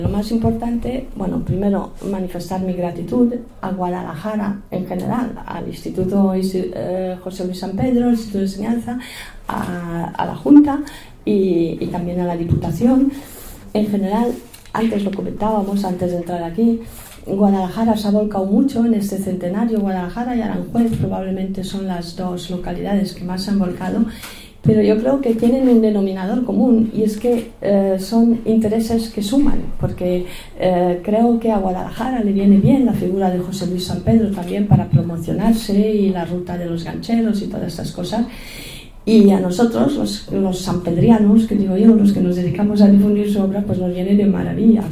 Lo más importante, bueno, primero manifestar mi gratitud a Guadalajara en general, al Instituto José Luis San Pedro, el Instituto de Enseñanza, a la Junta y también a la Diputación. En general, antes lo comentábamos, antes de entrar aquí, Guadalajara se ha volcado mucho en este centenario. Guadalajara y Aranjuez probablemente son las dos localidades que más se han volcado, pero yo creo que tienen un denominador común, y es que son intereses que suman, porque creo que a Guadalajara le viene bien la figura de José Luis San Pedro también para promocionarse, y la ruta de los gancheros y todas estas cosas. Y a nosotros, los sanpedrianos, que digo yo, los que nos dedicamos a difundir su obra, pues nos viene de maravilla.